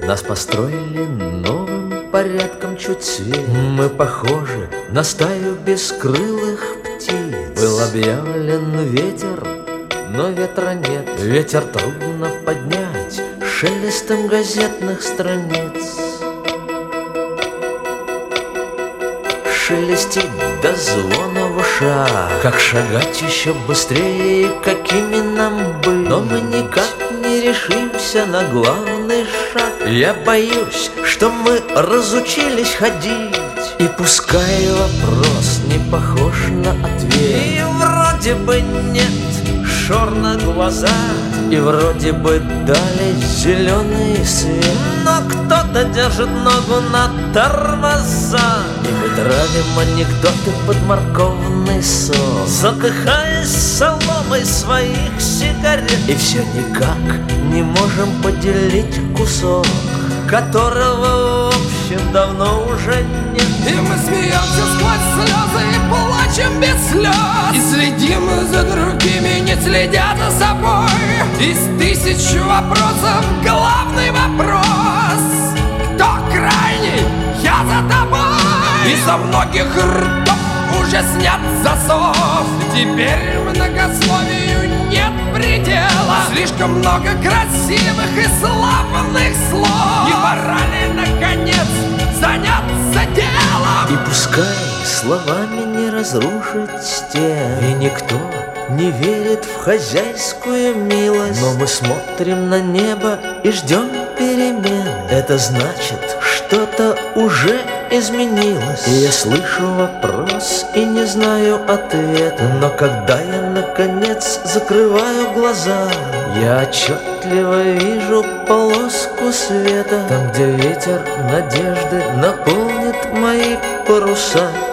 Нас построили новым порядком чуть свет. Мы похожи на стаю бескрылых птиц. Был объявлен ветер, но ветра нет. Ветер трудно поднять шелестом газетных страниц. Шелестит до звона в ушах. Как шагать еще быстрее и какими нам быть? Но мы никак не решимся на главный шаг. Я боюсь, что мы разучились ходить. И пускай вопрос не похож на ответ, и вроде бы нет шор на глаза, и вроде бы дали зеленый свет, но кто-то держит ногу на тормоза. И мы травим анекдоты под морковный сок, задыхаясь соломой своих сигарет. И все никак не можем поделить кусок, которого в общем давно уже нет. И мы смеемся сквозь слезы и плачем без слез, и следим за другими, не следя за собой. Из тысяч вопросов главный вопрос: кто крайний? Я за тобой. Из-за многих ртов уже снят засов. Теперь многословию нет предела. Слишком много красивых и славных слов. Не пора ли, наконец, заняться делом? И пускай словами не разрушить стен, и никто не верит в хозяйскую милость, но мы смотрим на небо и ждем перемен. Это значит, что-то уже изменилось. И я слышу вопрос и не знаю ответа, но когда я наконец закрываю глаза, я отчетливо вижу полоску света, там, где ветер надежды наполнит мои паруса.